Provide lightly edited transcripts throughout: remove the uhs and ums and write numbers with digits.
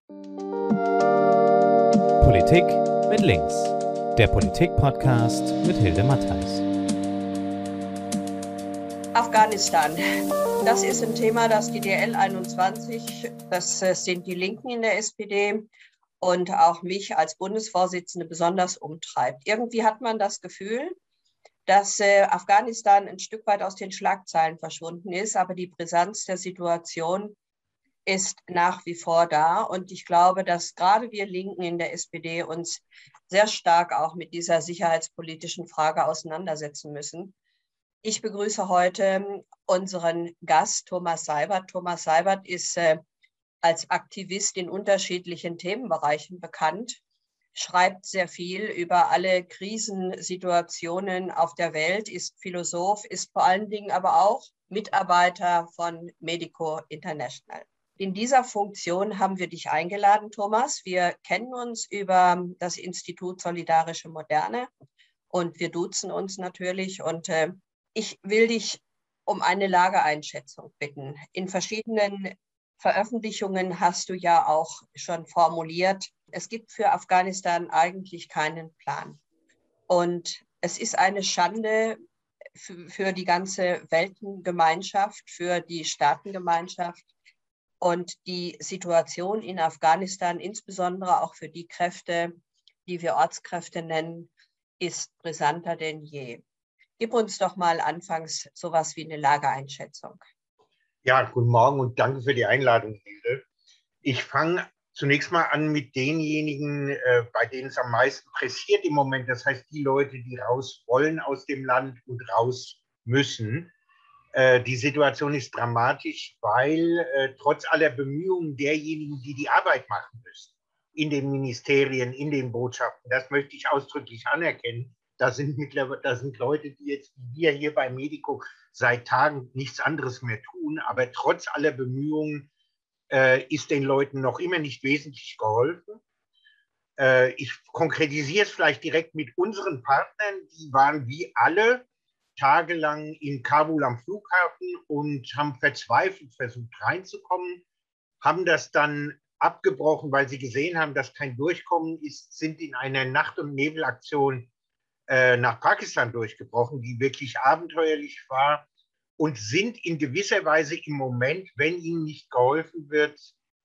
Politik mit links. Der Politik-Podcast mit Hilde Mattheis. Afghanistan. Das ist ein Thema, das die DL 21, das sind die Linken in der SPD und auch mich als Bundesvorsitzende besonders umtreibt. Irgendwie hat man das Gefühl, dass Afghanistan ein Stück weit aus den Schlagzeilen verschwunden ist, aber die Brisanz der Situation ist nach wie vor da. Und ich glaube, dass gerade wir Linken in der SPD uns sehr stark auch mit dieser sicherheitspolitischen Frage auseinandersetzen müssen. Ich begrüße heute unseren Gast, Thomas Seibert. Thomas Seibert ist als Aktivist in unterschiedlichen Themenbereichen bekannt, schreibt sehr viel über alle Krisensituationen auf der Welt, ist Philosoph, ist vor allen Dingen aber auch Mitarbeiter von Medico International. In dieser Funktion haben wir dich eingeladen, Thomas. Wir kennen uns über das Institut Solidarische Moderne und wir duzen uns natürlich. Und ich will dich um eine Lageeinschätzung bitten. In verschiedenen Veröffentlichungen hast du ja auch schon formuliert, es gibt für Afghanistan eigentlich keinen Plan. Und es ist eine Schande für die ganze Weltengemeinschaft, für die Staatengemeinschaft. Und die Situation in Afghanistan, insbesondere auch für die Kräfte, die wir Ortskräfte nennen, ist brisanter denn je. Gib uns doch mal anfangs sowas wie eine Lageeinschätzung. Ja, guten Morgen und danke für die Einladung, Hilde. Ich fange zunächst mal an mit denjenigen, bei denen es am meisten pressiert im Moment. Das heißt, die Leute, die raus wollen aus dem Land und raus müssen. Die Situation ist dramatisch, weil trotz aller Bemühungen derjenigen, die die Arbeit machen müssen, in den Ministerien, in den Botschaften, das möchte ich ausdrücklich anerkennen. Da sind Leute, die jetzt wie wir hier bei Medico seit Tagen nichts anderes mehr tun, aber trotz aller Bemühungen ist den Leuten noch immer nicht wesentlich geholfen. Ich konkretisiere es vielleicht direkt mit unseren Partnern, die waren wie alle tagelang in Kabul am Flughafen und haben verzweifelt versucht reinzukommen, haben das dann abgebrochen, weil sie gesehen haben, dass kein Durchkommen ist, sind in einer Nacht- und Nebelaktion nach Pakistan durchgebrochen, die wirklich abenteuerlich war und sind in gewisser Weise im Moment, wenn ihnen nicht geholfen wird,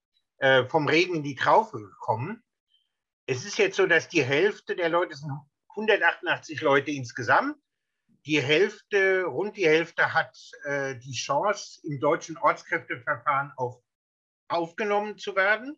vom Regen in die Traufe gekommen. Es ist jetzt so, dass die Hälfte der Leute, es sind 188 Leute insgesamt, rund die Hälfte hat die Chance, im deutschen Ortskräfteverfahren aufgenommen zu werden.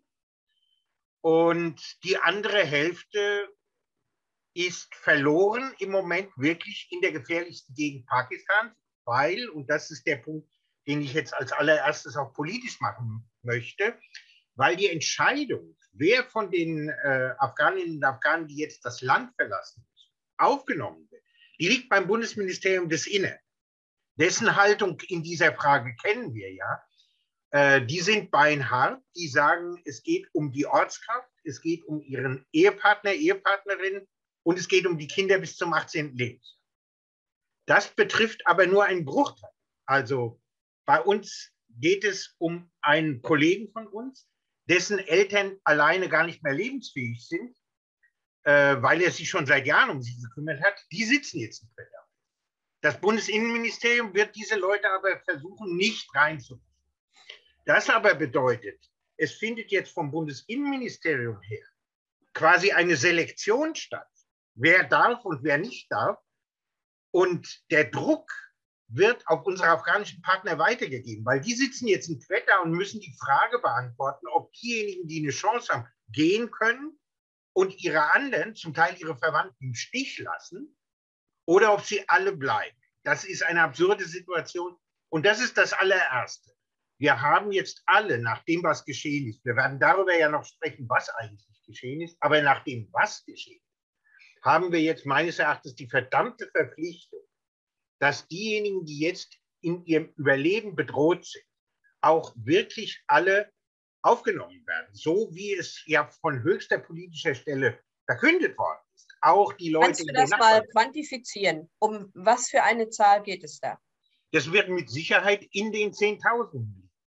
Und die andere Hälfte ist verloren im Moment wirklich in der gefährlichsten Gegend Pakistans, weil, und das ist der Punkt, den ich jetzt als allererstes auch politisch machen möchte, weil die Entscheidung, wer von den Afghaninnen und Afghanen, die jetzt das Land verlassen, aufgenommen wird, die liegt beim Bundesministerium des Innern. Dessen Haltung in dieser Frage kennen wir ja. Die sind beinhart, die sagen, es geht um die Ortskraft, es geht um ihren Ehepartner, Ehepartnerin und es geht um die Kinder bis zum 18. Lebensjahr. Das betrifft aber nur einen Bruchteil. Also bei uns geht es um einen Kollegen von uns, dessen Eltern alleine gar nicht mehr lebensfähig sind, weil er sich schon seit Jahren um sie gekümmert hat. Die sitzen jetzt im Verdacht. Das Bundesinnenministerium wird diese Leute aber versuchen, nicht reinzulassen. Das aber bedeutet, es findet jetzt vom Bundesinnenministerium her quasi eine Selektion statt, wer darf und wer nicht darf. Und der Druck wird auf unsere afghanischen Partner weitergegeben, weil die sitzen jetzt in Quetta und müssen die Frage beantworten, ob diejenigen, die eine Chance haben, gehen können und ihre anderen, zum Teil ihre Verwandten, im Stich lassen oder ob sie alle bleiben. Das ist eine absurde Situation und das ist das allererste. Wir haben jetzt alle, nach dem, was geschehen ist, wir werden darüber ja noch sprechen, was eigentlich geschehen ist, aber nach dem, was geschehen ist, haben wir jetzt meines Erachtens die verdammte Verpflichtung, dass diejenigen, die jetzt in ihrem Überleben bedroht sind, auch wirklich alle aufgenommen werden, so wie es ja von höchster politischer Stelle verkündet worden ist. Auch die Leute. Kannst du das mal quantifizieren? Um was für eine Zahl geht es da? Das wird mit Sicherheit in den Zehntausenden liegen.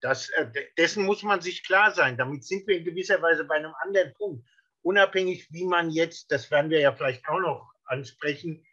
Dessen muss man sich klar sein. Damit sind wir in gewisser Weise bei einem anderen Punkt. Unabhängig, wie man jetzt, das werden wir ja vielleicht auch noch ansprechen,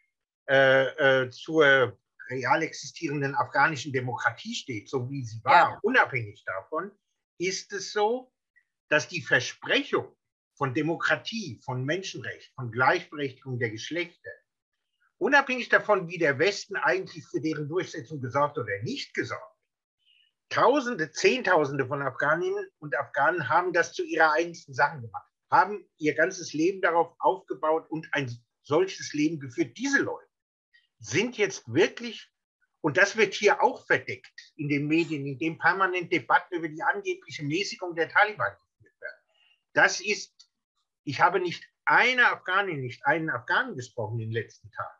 zur real existierenden afghanischen Demokratie steht, so wie sie war, unabhängig davon, ist es so, dass die Versprechung von Demokratie, von Menschenrecht, von Gleichberechtigung der Geschlechter, unabhängig davon, wie der Westen eigentlich für deren Durchsetzung gesorgt oder nicht gesorgt, Tausende, Zehntausende von Afghaninnen und Afghanen haben das zu ihrer eigensten Sache gemacht, haben ihr ganzes Leben darauf aufgebaut und ein solches Leben geführt. Diese Leute sind jetzt wirklich, und das wird hier auch verdeckt in den Medien, in dem permanent Debatten über die angebliche Mäßigung der Taliban geführt werden. Das ist, ich habe nicht eine Afghanin, nicht einen Afghanen gesprochen in den letzten Tagen,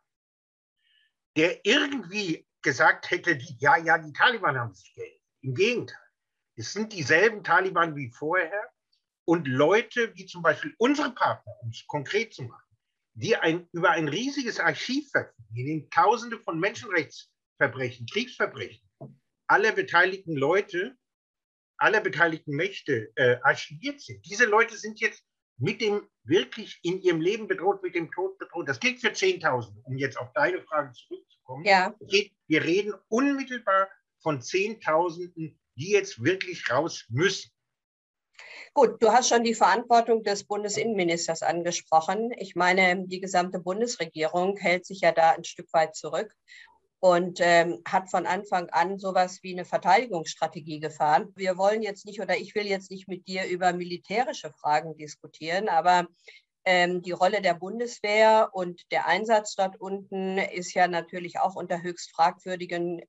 der irgendwie gesagt hätte, die Taliban haben sich geändert. Im Gegenteil, es sind dieselben Taliban wie vorher und Leute wie zum Beispiel unsere Partner, um es konkret zu machen, die über ein riesiges Archiv verfügen, in dem Tausende von Menschenrechtsverbrechen, Kriegsverbrechen aller beteiligten Leute, aller beteiligten Mächte archiviert sind. Diese Leute sind jetzt mit dem wirklich in ihrem Leben bedroht, mit dem Tod bedroht. Das gilt für Zehntausende, um jetzt auf deine Frage zurückzukommen. Ja. Wir reden unmittelbar von Zehntausenden, die jetzt wirklich raus müssen. Gut, du hast schon die Verantwortung des Bundesinnenministers angesprochen. Ich meine, die gesamte Bundesregierung hält sich ja da ein Stück weit zurück und hat von Anfang an sowas wie eine Verteidigungsstrategie gefahren. Wir wollen jetzt nicht, oder ich will jetzt nicht mit dir über militärische Fragen diskutieren, aber die Rolle der Bundeswehr und der Einsatz dort unten ist ja natürlich auch unter höchst fragwürdigen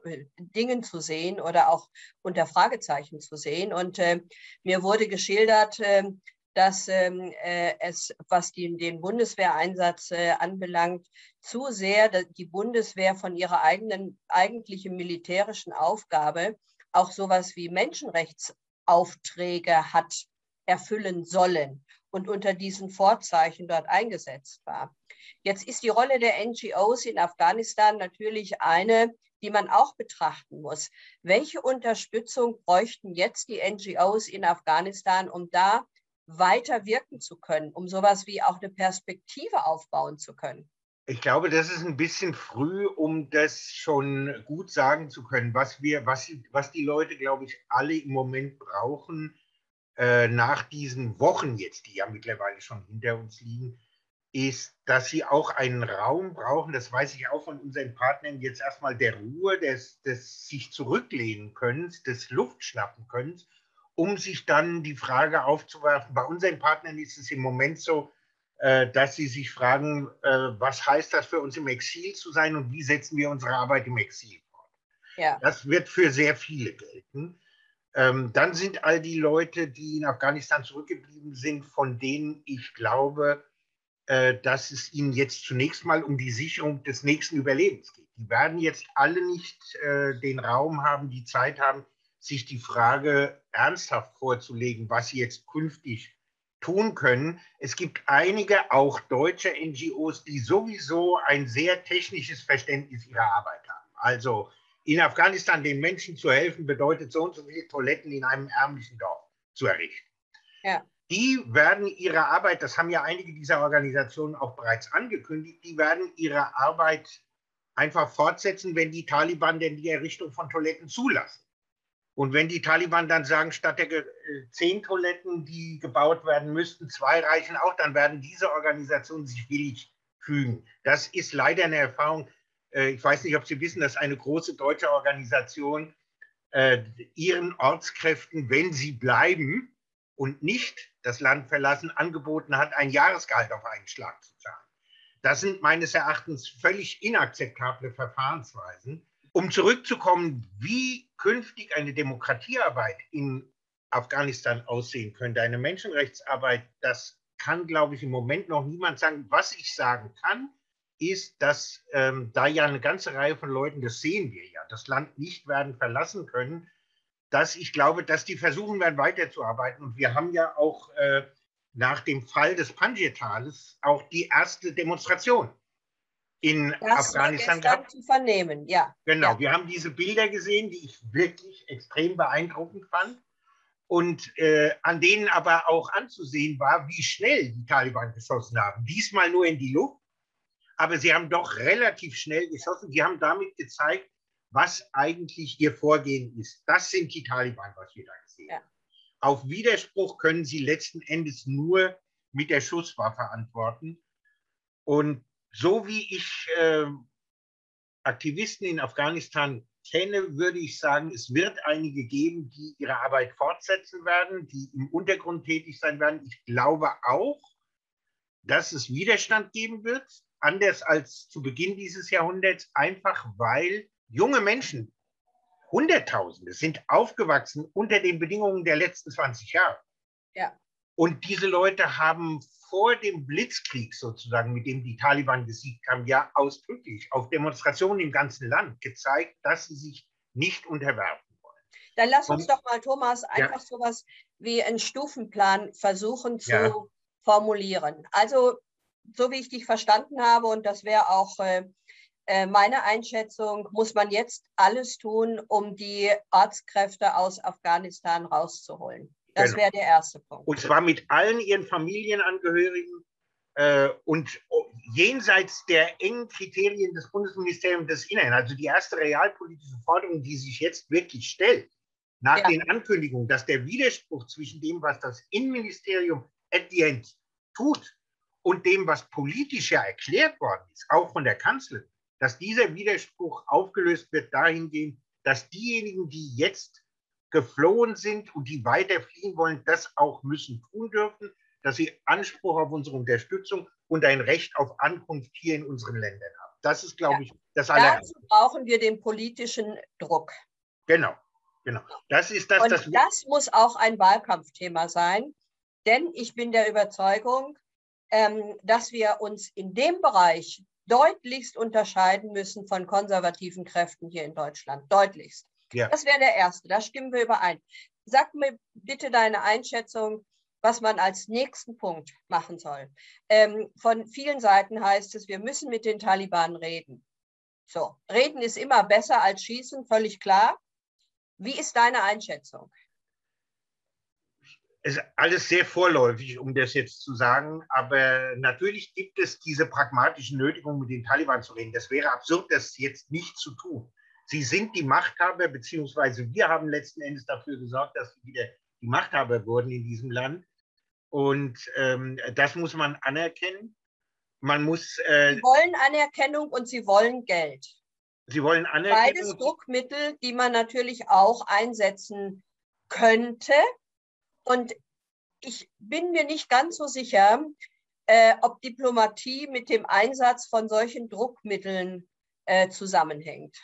Dingen zu sehen oder auch unter Fragezeichen zu sehen. Und mir wurde geschildert, dass es, was den Bundeswehreinsatz anbelangt, zu sehr die Bundeswehr von ihrer eigentlichen militärischen Aufgabe auch sowas wie Menschenrechtsaufträge hat erfüllen sollen und unter diesen Vorzeichen dort eingesetzt war. Jetzt ist die Rolle der NGOs in Afghanistan natürlich eine, die man auch betrachten muss. Welche Unterstützung bräuchten jetzt die NGOs in Afghanistan, um da weiter wirken zu können, um sowas wie auch eine Perspektive aufbauen zu können? Ich glaube, das ist ein bisschen früh, um das schon gut sagen zu können. Was die Leute, glaube ich, alle im Moment brauchen, nach diesen Wochen jetzt, die ja mittlerweile schon hinter uns liegen, ist, dass sie auch einen Raum brauchen, das weiß ich auch von unseren Partnern, jetzt erstmal der Ruhe, des sich zurücklehnen können, des Luftschnappen können, um sich dann die Frage aufzuwerfen. Bei unseren Partnern ist es im Moment so, dass sie sich fragen, was heißt das für uns im Exil zu sein und wie setzen wir unsere Arbeit im Exil fort? Ja. Das wird für sehr viele gelten. Dann sind all die Leute, die in Afghanistan zurückgeblieben sind, von denen ich glaube, dass es ihnen jetzt zunächst mal um die Sicherung des nächsten Überlebens geht. Die werden jetzt alle nicht den Raum haben, die Zeit haben, sich die Frage ernsthaft vorzulegen, was sie jetzt künftig tun können. Es gibt einige, auch deutsche NGOs, die sowieso ein sehr technisches Verständnis ihrer Arbeit haben. Also in Afghanistan den Menschen zu helfen, bedeutet so und so viele Toiletten in einem ärmlichen Dorf zu errichten. Ja. Die werden ihre Arbeit, das haben ja einige dieser Organisationen auch bereits angekündigt, die werden ihre Arbeit einfach fortsetzen, wenn die Taliban denn die Errichtung von Toiletten zulassen. Und wenn die Taliban dann sagen, statt der 10 Toiletten, die gebaut werden müssten, 2 reichen auch, dann werden diese Organisationen sich willig fügen. Das ist leider eine Erfahrung. Ich weiß nicht, ob Sie wissen, dass eine große deutsche Organisation ihren Ortskräften, wenn sie bleiben und nicht das Land verlassen, angeboten hat, ein Jahresgehalt auf einen Schlag zu zahlen. Das sind meines Erachtens völlig inakzeptable Verfahrensweisen. Um zurückzukommen, wie künftig eine Demokratiearbeit in Afghanistan aussehen könnte, eine Menschenrechtsarbeit, das kann, glaube ich, im Moment noch niemand sagen. Was ich sagen kann, ist, dass da ja eine ganze Reihe von Leuten, das sehen wir ja, das Land nicht werden verlassen können, dass ich glaube, dass die versuchen werden, weiterzuarbeiten. Und wir haben ja auch nach dem Fall des Panjshir-Tales auch die erste Demonstration in Das war Afghanistan gestern gehabt. zu vernehmen, ja. Genau, Ja. wir haben diese Bilder gesehen, die ich wirklich extrem beeindruckend fand und an denen aber auch anzusehen war, wie schnell die Taliban geschossen haben. Diesmal nur in die Luft, aber sie haben doch relativ schnell geschossen. Sie haben damit gezeigt, was eigentlich ihr Vorgehen ist. Das sind die Taliban, was wir da gesehen haben. Auf Widerspruch können sie letzten Endes nur mit der Schusswaffe antworten. Und so wie ich Aktivisten in Afghanistan kenne, würde ich sagen, es wird einige geben, die ihre Arbeit fortsetzen werden, die im Untergrund tätig sein werden. Ich glaube auch, dass es Widerstand geben wird, anders als zu Beginn dieses Jahrhunderts, einfach weil junge Menschen, Hunderttausende, sind aufgewachsen unter den Bedingungen der letzten 20 Jahre. Ja. Und diese Leute haben vor dem Blitzkrieg sozusagen, mit dem die Taliban gesiegt haben, ja ausdrücklich auf Demonstrationen im ganzen Land gezeigt, dass sie sich nicht unterwerfen wollen. Dann lass uns doch mal, Thomas, einfach sowas wie einen Stufenplan versuchen zu formulieren. Also, so wie ich dich verstanden habe, und das wäre auch meine Einschätzung, muss man jetzt alles tun, um die Ortskräfte aus Afghanistan rauszuholen. Das wäre der erste Punkt. Und zwar mit allen ihren Familienangehörigen und jenseits der engen Kriterien des Bundesministeriums des Innern. Also die erste realpolitische Forderung, die sich jetzt wirklich stellt, nach den Ankündigungen, dass der Widerspruch zwischen dem, was das Innenministerium at the end tut, und dem, was politisch ja erklärt worden ist, auch von der Kanzlerin, dass dieser Widerspruch aufgelöst wird dahingehend, dass diejenigen, die jetzt geflohen sind und die weiter fliehen wollen, das auch müssen tun dürfen, dass sie Anspruch auf unsere Unterstützung und ein Recht auf Ankunft hier in unseren Ländern haben. Das ist, glaube ich, das Allererste. Dazu brauchen wir den politischen Druck. Genau, genau. Das ist das. Und das muss auch ein Wahlkampfthema sein, denn ich bin der Überzeugung, dass wir uns in dem Bereich deutlichst unterscheiden müssen von konservativen Kräften hier in Deutschland. Deutlichst. Ja. Das wäre der erste, da stimmen wir überein. Sag mir bitte deine Einschätzung, was man als nächsten Punkt machen soll. Von vielen Seiten heißt es, wir müssen mit den Taliban reden. So, reden ist immer besser als schießen, völlig klar. Wie ist deine Einschätzung? Es ist alles sehr vorläufig, um das jetzt zu sagen, aber natürlich gibt es diese pragmatische Nötigung, mit den Taliban zu reden. Das wäre absurd, das jetzt nicht zu tun. Sie sind die Machthaber, beziehungsweise wir haben letzten Endes dafür gesorgt, dass sie wieder die Machthaber wurden in diesem Land. Und das muss man anerkennen. Man muss, sie wollen Anerkennung und sie wollen Geld. Sie wollen Anerkennung. Beides Druckmittel, die man natürlich auch einsetzen könnte. Und ich bin mir nicht ganz so sicher, ob Diplomatie mit dem Einsatz von solchen Druckmitteln zusammenhängt.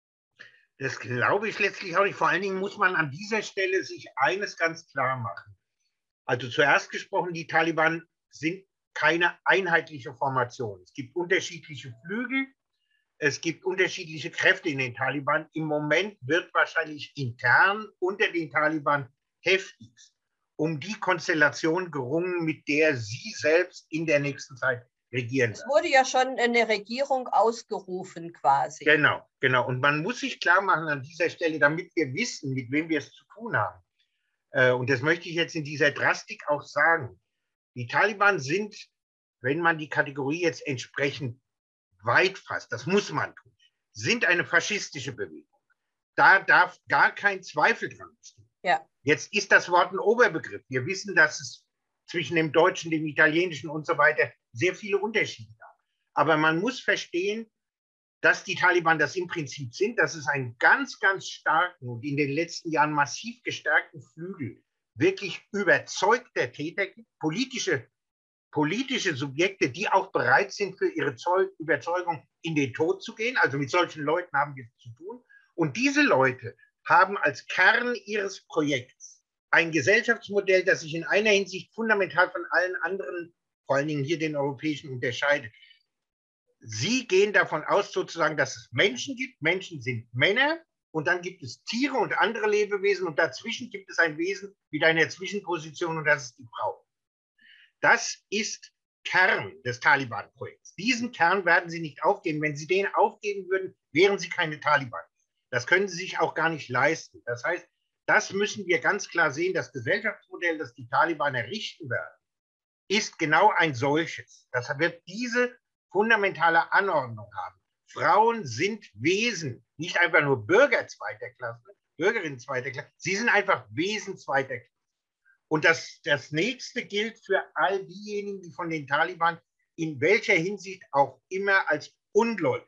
Das glaube ich letztlich auch nicht. Vor allen Dingen muss man an dieser Stelle sich eines ganz klar machen. Also zuerst gesprochen, die Taliban sind keine einheitliche Formation. Es gibt unterschiedliche Flügel, es gibt unterschiedliche Kräfte in den Taliban. Im Moment wird wahrscheinlich intern unter den Taliban heftigst um die Konstellation gerungen, mit der sie selbst in der nächsten Zeit regieren. Es wurde ja schon eine Regierung ausgerufen quasi. Genau, genau. Und man muss sich klar machen an dieser Stelle, damit wir wissen, mit wem wir es zu tun haben. Und das möchte ich jetzt in dieser Drastik auch sagen. Die Taliban sind, wenn man die Kategorie jetzt entsprechend weit fasst, das muss man tun, sind eine faschistische Bewegung. Da darf gar kein Zweifel dran bestehen. Ja. Jetzt ist das Wort ein Oberbegriff. Wir wissen, dass es zwischen dem Deutschen, dem Italienischen und so weiter sehr viele Unterschiede gab. Aber man muss verstehen, dass die Taliban das im Prinzip sind, dass es einen ganz, ganz starken und in den letzten Jahren massiv gestärkten Flügel wirklich überzeugter Täter gibt, politische Subjekte, die auch bereit sind, für ihre Überzeugung in den Tod zu gehen. Also mit solchen Leuten haben wir zu tun. Und diese Leute haben als Kern ihres Projekts ein Gesellschaftsmodell, das sich in einer Hinsicht fundamental von allen anderen, vor allen Dingen hier den europäischen, unterscheidet. Sie gehen davon aus, sozusagen, dass es Menschen gibt. Menschen sind Männer und dann gibt es Tiere und andere Lebewesen und dazwischen gibt es ein Wesen mit einer Zwischenposition und das ist die Frau. Das ist Kern des Taliban-Projekts. Diesen Kern werden sie nicht aufgeben. Wenn sie den aufgeben würden, wären sie keine Taliban. Das können sie sich auch gar nicht leisten. Das heißt, das müssen wir ganz klar sehen. Das Gesellschaftsmodell, das die Taliban errichten werden, ist genau ein solches. Das wird diese fundamentale Anordnung haben. Frauen sind Wesen, nicht einfach nur Bürger zweiter Klasse, Bürgerinnen zweiter Klasse. Sie sind einfach Wesen zweiter Klasse. Und das nächste gilt für all diejenigen, die von den Taliban in welcher Hinsicht auch immer als ungläubig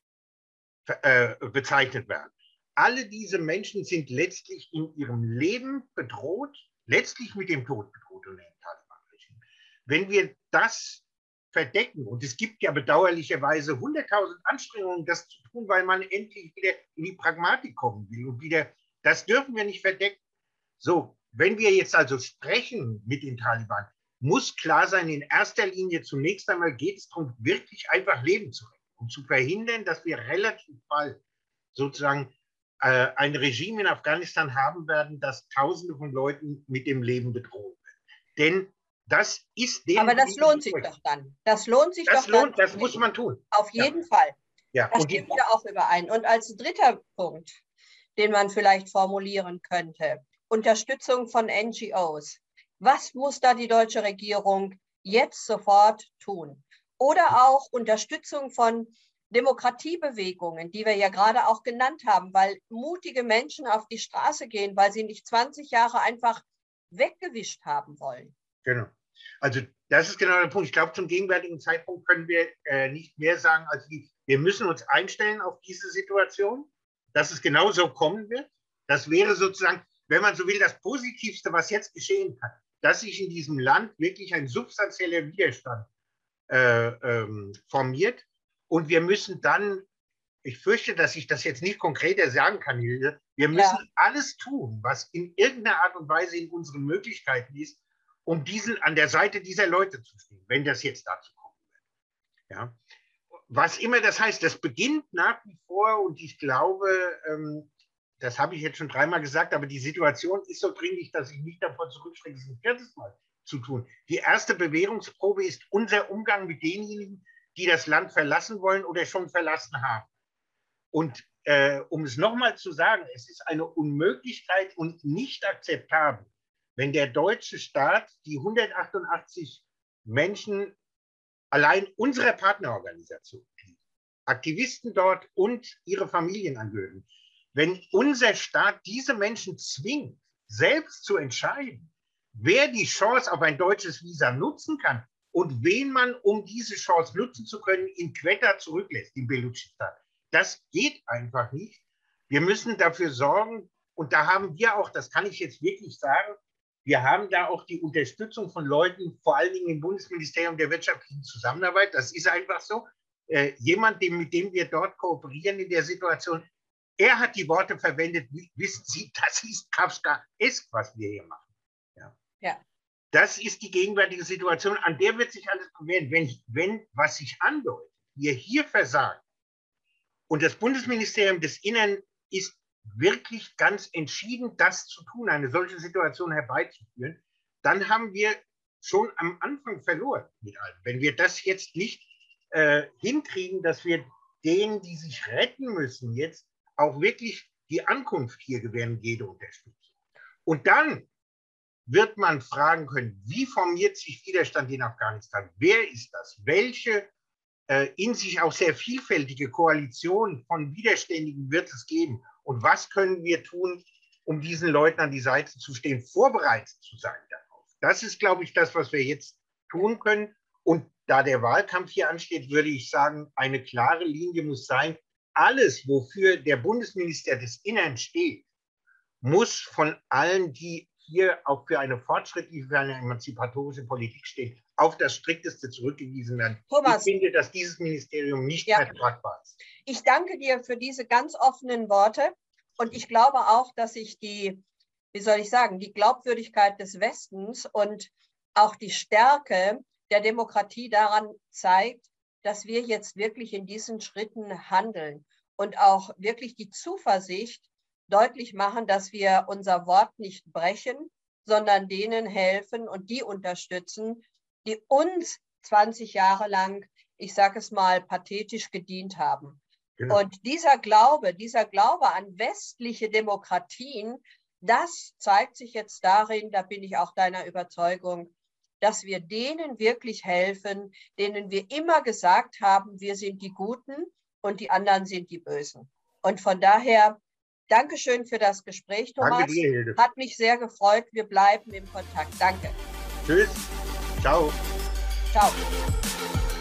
bezeichnet werden. Alle diese Menschen sind letztlich in ihrem Leben bedroht, letztlich mit dem Tod bedroht unter dem Taliban-Regime. Wenn wir das verdecken, und es gibt ja bedauerlicherweise 100.000 Anstrengungen, das zu tun, weil man endlich wieder in die Pragmatik kommen will und wieder, das dürfen wir nicht verdecken. So, wenn wir jetzt also sprechen mit den Taliban, muss klar sein, in erster Linie zunächst einmal geht es darum, wirklich einfach Leben zu retten, um zu verhindern, dass wir relativ bald sozusagen ein Regime in Afghanistan haben werden, das Tausende von Leuten mit dem Leben bedrohen wird. Denn das ist denen. Aber das lohnt sich doch dann. Das lohnt sich doch dann. Das muss man tun. Auf jeden Fall. Ja. Da stimmen wir auch überein. Und als dritter Punkt, den man vielleicht formulieren könnte, Unterstützung von NGOs. Was muss da die deutsche Regierung jetzt sofort tun? Oder auch Unterstützung von Demokratiebewegungen, die wir ja gerade auch genannt haben, weil mutige Menschen auf die Straße gehen, weil sie nicht 20 Jahre einfach weggewischt haben wollen. Genau. Also das ist genau der Punkt. Ich glaube, zum gegenwärtigen Zeitpunkt können wir nicht mehr sagen, als wir müssen uns einstellen auf diese Situation, dass es genau so kommen wird. Das wäre sozusagen, wenn man so will, das Positivste, was jetzt geschehen kann, dass sich in diesem Land wirklich ein substanzieller Widerstand formiert. Und wir müssen dann, ich fürchte, dass ich das jetzt nicht konkreter sagen kann, Hilde, wir müssen alles tun, was in irgendeiner Art und Weise in unseren Möglichkeiten ist, um an der Seite dieser Leute zu stehen, wenn das jetzt dazu kommen wird. Ja. Was immer das heißt, das beginnt nach wie vor, und ich glaube, das habe ich jetzt schon dreimal gesagt, aber die Situation ist so dringlich, dass ich nicht davon zurückschrecke, es ein viertes Mal zu tun. Die erste Bewährungsprobe ist unser Umgang mit denjenigen, die das Land verlassen wollen oder schon verlassen haben. Und um es nochmal zu sagen, es ist eine Unmöglichkeit und nicht akzeptabel, wenn der deutsche Staat die 188 Menschen allein unserer Partnerorganisation, Aktivisten dort und ihre Familienangehörigen, wenn unser Staat diese Menschen zwingt, selbst zu entscheiden, wer die Chance auf ein deutsches Visa nutzen kann und wen man, um diese Chance nutzen zu können, in Quetta zurücklässt, in Belutschistan. Das geht einfach nicht. Wir müssen dafür sorgen, und da haben wir auch, das kann ich jetzt wirklich sagen, wir haben da auch die Unterstützung von Leuten, vor allen Dingen im Bundesministerium der wirtschaftlichen Zusammenarbeit. Das ist einfach so. Jemand, mit dem wir dort kooperieren in der Situation, er hat die Worte verwendet, wissen Sie, das ist Kafkaesk, was wir hier machen. Ja. Das ist die gegenwärtige Situation, an der wird sich alles bewähren. Wenn was sich andeutet, wir hier versagen, und das Bundesministerium des Innern ist wirklich ganz entschieden, das zu tun, eine solche Situation herbeizuführen, dann haben wir schon am Anfang verloren mit allem. Wenn wir das jetzt nicht hinkriegen, dass wir denen, die sich retten müssen, jetzt auch wirklich die Ankunft hier gewähren, jede Unterstützung. Und dann wird man fragen können, wie formiert sich Widerstand in Afghanistan? Wer ist das? Welche in sich auch sehr vielfältige Koalition von Widerständigen wird es geben? Und was können wir tun, um diesen Leuten an die Seite zu stehen, vorbereitet zu sein darauf? Das ist, glaube ich, das, was wir jetzt tun können. Und da der Wahlkampf hier ansteht, würde ich sagen, eine klare Linie muss sein, alles, wofür der Bundesminister des Innern steht, muss von allen, die hier auch für eine fortschrittliche, für eine emanzipatorische Politik stehen, auf das Strikteste zurückgewiesen werden. Thomas, ich finde, dass dieses Ministerium nicht vertragbar ist. Ich danke dir für diese ganz offenen Worte, und ich glaube auch, dass sich die Glaubwürdigkeit des Westens und auch die Stärke der Demokratie daran zeigt, dass wir jetzt wirklich in diesen Schritten handeln und auch wirklich die Zuversicht deutlich machen, dass wir unser Wort nicht brechen, sondern denen helfen und die unterstützen, die uns 20 Jahre lang, ich sage es mal, pathetisch gedient haben. Genau. Und dieser Glaube an westliche Demokratien, das zeigt sich jetzt darin, da bin ich auch deiner Überzeugung, dass wir denen wirklich helfen, denen wir immer gesagt haben, wir sind die Guten und die anderen sind die Bösen. Und von daher, Dankeschön für das Gespräch, Thomas. Danke dir, Hilde. Hat mich sehr gefreut. Wir bleiben im Kontakt. Danke. Tschüss. Ciao. Ciao.